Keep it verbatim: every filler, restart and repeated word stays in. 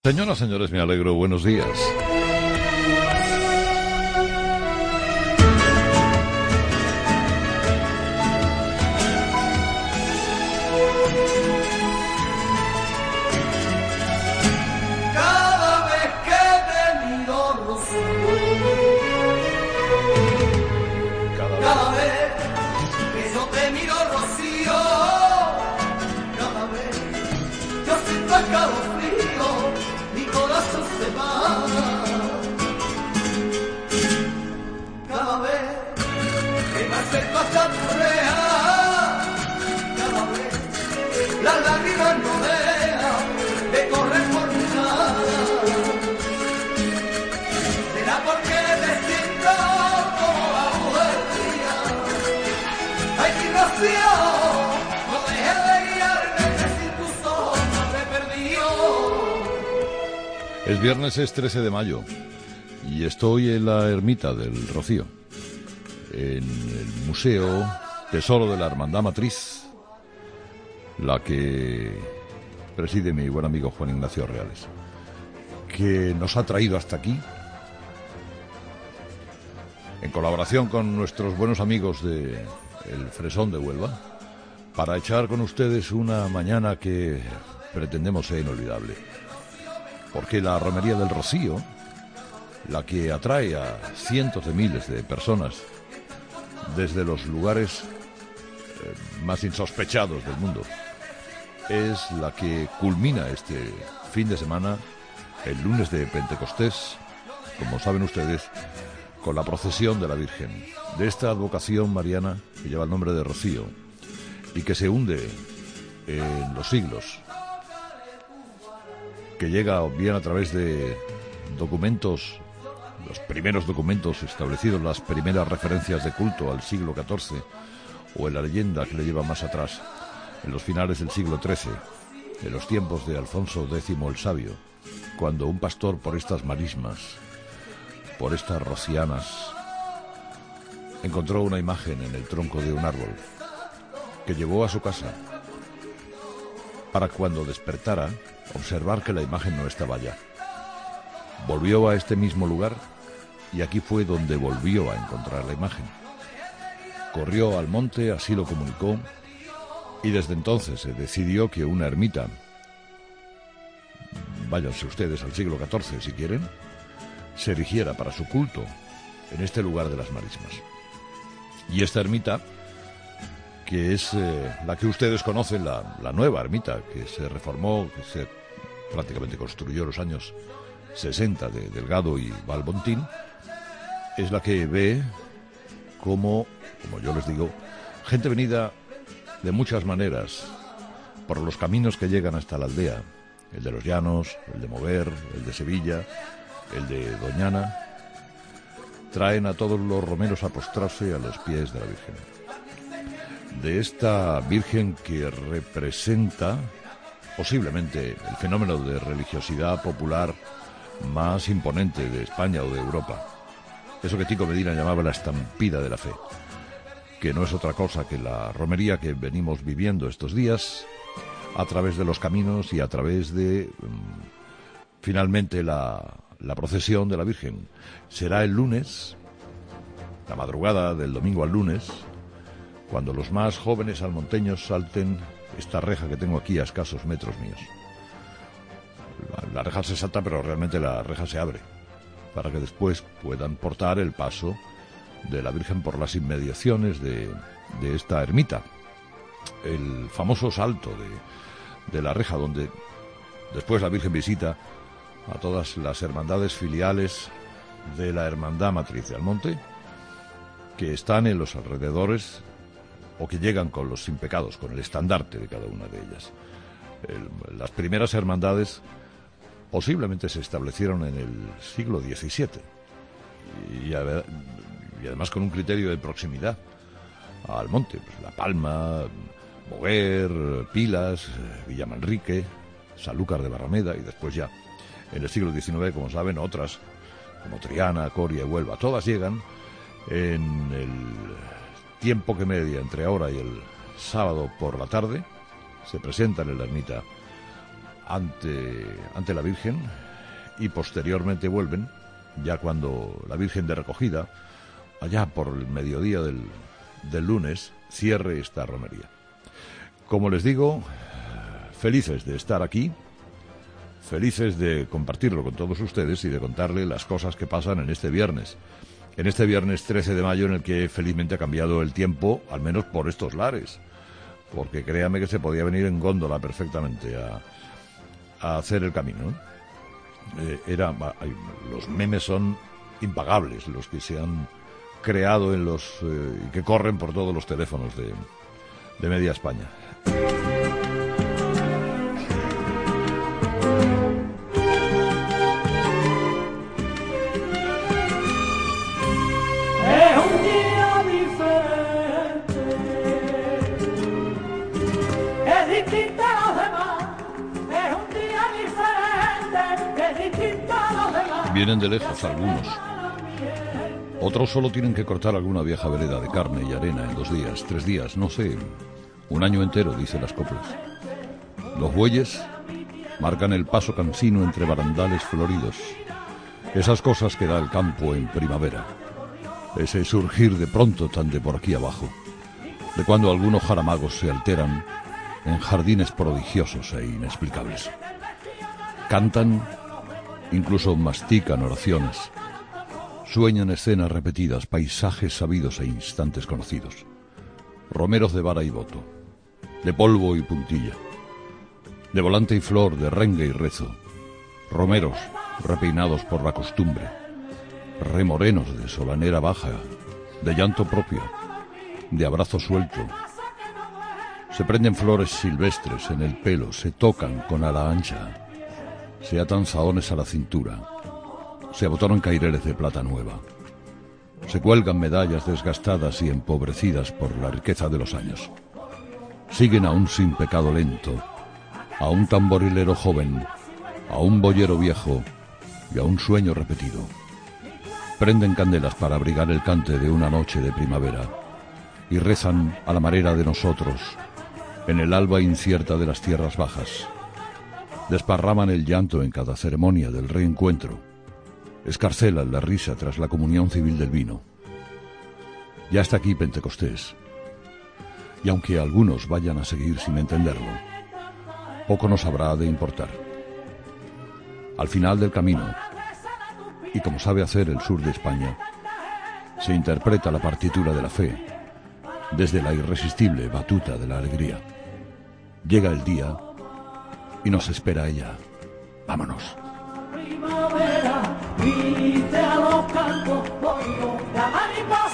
Señoras, señores, me alegro. Buenos días. Cada vez que te miro, Rocío, Cada vez. cada vez que yo te miro, Rocío, cada vez yo siento escalofrío, mi corazón se va. Cada vez que me acerco hasta tu reja, cada vez las lágrimas no dejan de correr por mi cara. Será porque te siento como la mujer mía. Ay, mi Rocío, no dejes de guiarme, que sin tus ojos no te he perdido. Es viernes, es trece de mayo y estoy en la ermita del Rocío, en el Museo Tesoro de la Hermandad Matriz, la que preside mi buen amigo Juan Ignacio Reales, que nos ha traído hasta aquí en colaboración con nuestros buenos amigos de El Fresón de Huelva, para echar con ustedes una mañana que pretendemos sea inolvidable. Porque la Romería del Rocío, la que atrae a cientos de miles de personas desde los lugares eh, más insospechados del mundo, es la que culmina este fin de semana, el lunes de Pentecostés, como saben ustedes, con la procesión de la Virgen, de esta advocación mariana que lleva el nombre de Rocío y que se hunde en los siglos, que llega bien a través de documentos, los primeros documentos establecidos, las primeras referencias de culto al siglo catorce, o en la leyenda que le lleva más atrás, en los finales del siglo trece, en los tiempos de Alfonso décimo el Sabio, cuando un pastor por estas marismas, por estas rocianas, encontró una imagen en el tronco de un árbol que llevó a su casa para, cuando despertara, observar que la imagen no estaba allá. Volvió a este mismo lugar y aquí fue donde volvió a encontrar la imagen. Corrió al monte, así lo comunicó, y desde entonces se decidió que una ermita, váyanse ustedes al siglo catorce si quieren, se erigiera para su culto en este lugar de las marismas. Y esta ermita, que es eh, la que ustedes conocen, la, la nueva ermita, que se reformó, que se prácticamente construyó en los años sesenta de Delgado y Valbontín, es la que ve como, como yo les digo, gente venida de muchas maneras por los caminos que llegan hasta la aldea, el de los Llanos, el de Mover, el de Sevilla, el de Doñana, traen a todos los romeros a postrarse a los pies de la Virgen. De esta Virgen que representa posiblemente el fenómeno de religiosidad popular más imponente de España o de Europa. Eso que Tico Medina llamaba la estampida de la fe, que no es otra cosa que la romería que venimos viviendo estos días a través de los caminos y a través de, um, finalmente, la, la procesión de la Virgen. Será el lunes, la madrugada del domingo al lunes, cuando los más jóvenes almonteños salten esta reja que tengo aquí a escasos metros míos. La, la reja se salta, pero realmente la reja se abre, para que después puedan portar el paso de la Virgen por las inmediaciones de, de esta ermita. El famoso salto de, de la reja, donde después la Virgen visita a todas las hermandades filiales de la Hermandad Matriz de Almonte, que están en los alrededores o que llegan con los sin pecados, con el estandarte de cada una de ellas. El, las primeras hermandades posiblemente se establecieron en el siglo diecisiete y, a, y además con un criterio de proximidad al monte, pues La Palma, Moguer, Pilas, Villamanrique, Sanlúcar de Barrameda, y después ya en el siglo diecinueve, como saben, otras como Triana, Coria y Huelva, todas llegan en el tiempo que media entre ahora y el sábado por la tarde, se presentan en la ermita ante, ante la Virgen y posteriormente vuelven, ya cuando la Virgen de Recogida, allá por el mediodía del, del lunes, cierre esta romería. Como les digo, felices de estar aquí, felices de compartirlo con todos ustedes y de contarle las cosas que pasan en este viernes. En este viernes trece de mayo, en el que felizmente ha cambiado el tiempo, al menos por estos lares. Porque créame que se podía venir en góndola perfectamente a, a hacer el camino. Eh, era, hay, los memes son impagables, los que se han creado en los eh, y que corren por todos los teléfonos de, de media España. Vienen de lejos algunos. Otros solo tienen que cortar alguna vieja vereda de carne y arena en dos días, tres días, no sé, un año entero, dice las coplas. Los bueyes marcan el paso cansino entre barandales floridos. Esas cosas que da el campo en primavera. Ese surgir de pronto tan de por aquí abajo, de cuando algunos jaramagos se alteran en jardines prodigiosos e inexplicables. Cantan, incluso mastican oraciones, sueñan escenas repetidas, paisajes sabidos e instantes conocidos, romeros de vara y voto, de polvo y puntilla, de volante y flor, de rengue y rezo, romeros repeinados por la costumbre, remorenos de solanera baja, de llanto propio, de abrazo suelto. Se prenden flores silvestres en el pelo, se tocan con ala ancha, se atan saones a la cintura, se abotonan caireles de plata nueva, se cuelgan medallas desgastadas y empobrecidas por la riqueza de los años. Siguen a un sin pecado lento, a un tamborilero joven, a un boyero viejo y a un sueño repetido. Prenden candelas para abrigar el cante de una noche de primavera y rezan a la manera de nosotros en el alba incierta de las tierras bajas. Desparraman el llanto en cada ceremonia del reencuentro, escarcelan la risa tras la comunión civil del vino. Ya está aquí Pentecostés, y aunque algunos vayan a seguir sin entenderlo, poco nos habrá de importar. Al final del camino, y como sabe hacer el sur de España, se interpreta la partitura de la fe desde la irresistible batuta de la alegría. Llega el día y nos espera ella. Vámonos. Primavera, viste a los campos, oigo la mariposa.